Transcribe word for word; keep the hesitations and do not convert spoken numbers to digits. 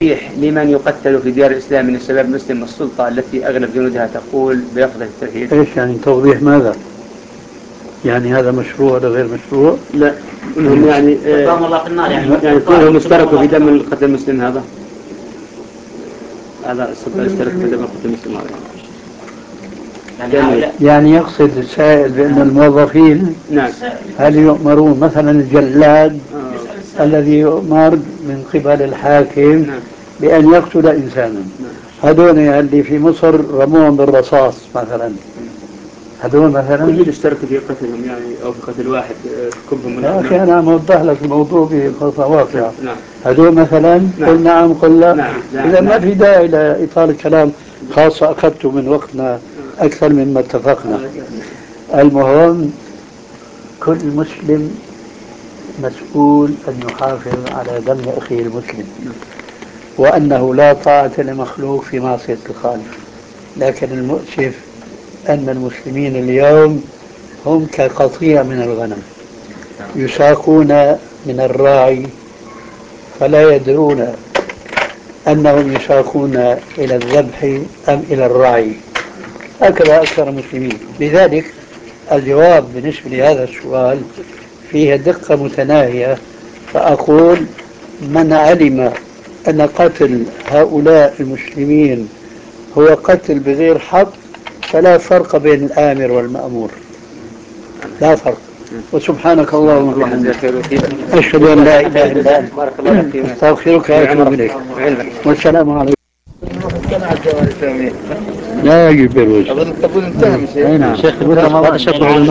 لمن يقتل في ديار الإسلام من الشباب المسلم والسلطة التي أغلب جنودها تقول بلفظ التوحيد؟ إيش يعني توضيح ماذا؟ يعني هذا مشروع ولا غير مشروع؟ لا هم يعني قام الله في النار يعني يعني كلهم اشتركوا في دم القتل المسلم هذا هذا السلطة اشترك في دم القتل المسلم هذا يعني, يعني يقصد السائل بأن الموظفين نعم هل يؤمرون مثلا الجلاد آه. الذي يؤمر من قبل الحاكم نعم. بأن يقتل إنسانا، هذول اللي في مصر رموهم بالرصاص مثلا، هذول مثلا كل اشتركوا في قتلهم يعني أو في قتل واحد كبهم. يا أخي أنا موضح لك الموضوع بخطة واقعة. نعم. هذول مثلا نعم. قل نعم قل لا. نعم. نعم. إذا نعم. ما في داعي لإطالة الكلام، خاصة أخذته من وقتنا أكثر مما اتفقنا. المهم كل مسلم مسؤول أن يحافظ على دم أخيه المسلم، وأنه لا طاعة لمخلوق في معصية الخالق. لكن المؤسف أن المسلمين اليوم هم كقطيع من الغنم يساقون من الراعي فلا يدرون أنهم يساقون إلى الذبح أم إلى الرعي. هكذا أكثر المسلمين. لذلك الجواب بالنسبة لهذا السؤال فيه دقة متناهية، فأقول من علم أن قتل هؤلاء المسلمين هو قتل بغير حق فلا فرق بين الآمر والمأمور، لا فرق. وسبحانك اللهم وبحمدك أشهد أن لا إله إلا أنت أستغفرك وأتوب إليك. والسلام عليكم. لا يجب بالوجه. أظن التبويض انتهى. شيخ هذا شكله